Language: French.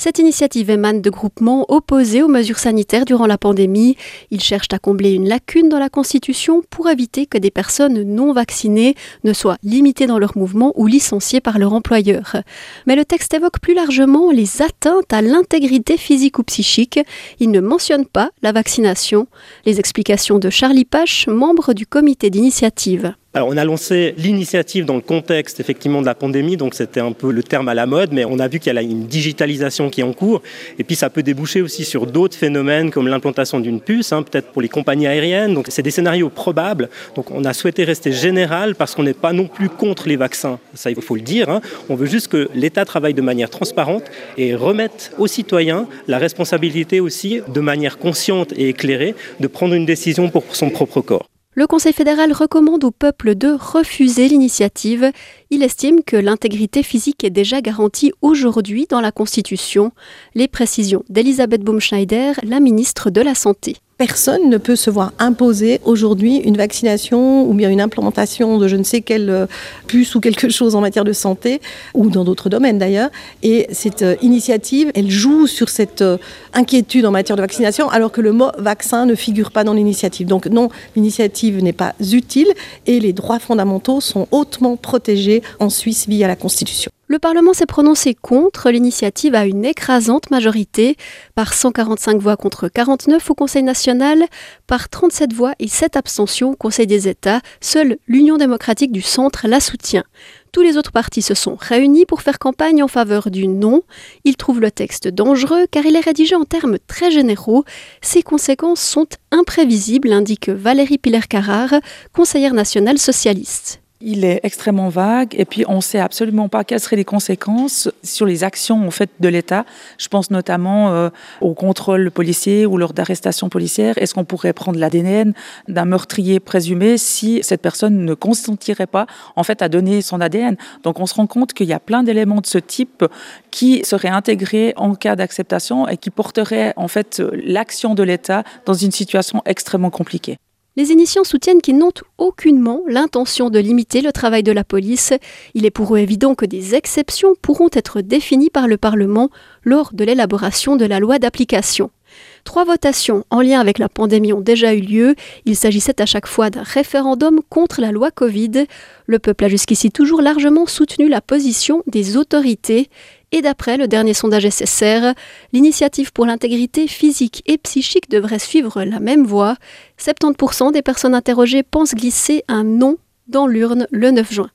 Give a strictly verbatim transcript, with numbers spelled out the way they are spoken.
Cette initiative émane de groupements opposés aux mesures sanitaires durant la pandémie. Ils cherchent à combler une lacune dans la Constitution pour éviter que des personnes non vaccinées ne soient limitées dans leurs mouvements ou licenciées par leur employeur. Mais le texte évoque plus largement les atteintes à l'intégrité physique ou psychique. Il ne mentionne pas la vaccination. Les explications de Charlie Pache, membre du comité d'initiative. Alors on a lancé l'initiative dans le contexte effectivement de la pandémie, donc c'était un peu le terme à la mode, mais on a vu qu'il y a une digitalisation qui est en cours, et puis ça peut déboucher aussi sur d'autres phénomènes comme l'implantation d'une puce, hein, peut-être pour les compagnies aériennes, donc c'est des scénarios probables, donc on a souhaité rester général parce qu'on n'est pas non plus contre les vaccins, ça il faut le dire, hein. On veut juste que l'État travaille de manière transparente et remette aux citoyens la responsabilité aussi, de manière consciente et éclairée, de prendre une décision pour son propre corps. Le Conseil fédéral recommande au peuple de refuser l'initiative. Il estime que l'intégrité physique est déjà garantie aujourd'hui dans la Constitution. Les précisions d'Elisabeth Baumschneider, la ministre de la Santé. Personne ne peut se voir imposer aujourd'hui une vaccination ou bien une implantation de je ne sais quelle puce ou quelque chose en matière de santé ou dans d'autres domaines d'ailleurs. Et cette initiative, elle joue sur cette inquiétude en matière de vaccination alors que le mot vaccin ne figure pas dans l'initiative. Donc non, l'initiative n'est pas utile et les droits fondamentaux sont hautement protégés en Suisse via la Constitution. Le Parlement s'est prononcé contre l'initiative à une écrasante majorité, par cent quarante-cinq voix contre quarante-neuf au Conseil national, par trente-sept voix et sept abstentions au Conseil des États. Seule l'Union démocratique du Centre la soutient. Tous les autres partis se sont réunis pour faire campagne en faveur du non. Ils trouvent le texte dangereux car il est rédigé en termes très généraux. Ses conséquences sont imprévisibles, indique Valérie Piller-Carrard, conseillère nationale socialiste. Il est extrêmement vague et puis on ne sait absolument pas quelles seraient les conséquences sur les actions en fait, de l'État. Je pense notamment euh, au contrôle policier ou lors d'arrestations policières. Est-ce qu'on pourrait prendre l'A D N d'un meurtrier présumé si cette personne ne consentirait pas en fait, à donner son A D N? Donc on se rend compte qu'il y a plein d'éléments de ce type qui seraient intégrés en cas d'acceptation et qui porteraient en fait, l'action de l'État dans une situation extrêmement compliquée. Les initiants soutiennent qu'ils n'ont aucunement l'intention de limiter le travail de la police. Il est pour eux évident que des exceptions pourront être définies par le Parlement lors de l'élaboration de la loi d'application. Trois votations en lien avec la pandémie ont déjà eu lieu. Il s'agissait à chaque fois d'un référendum contre la loi Covid. Le peuple a jusqu'ici toujours largement soutenu la position des autorités. Et d'après le dernier sondage S S R, l'initiative pour l'intégrité physique et psychique devrait suivre la même voie. soixante-dix pour cent des personnes interrogées pensent glisser un non dans l'urne le neuf juin.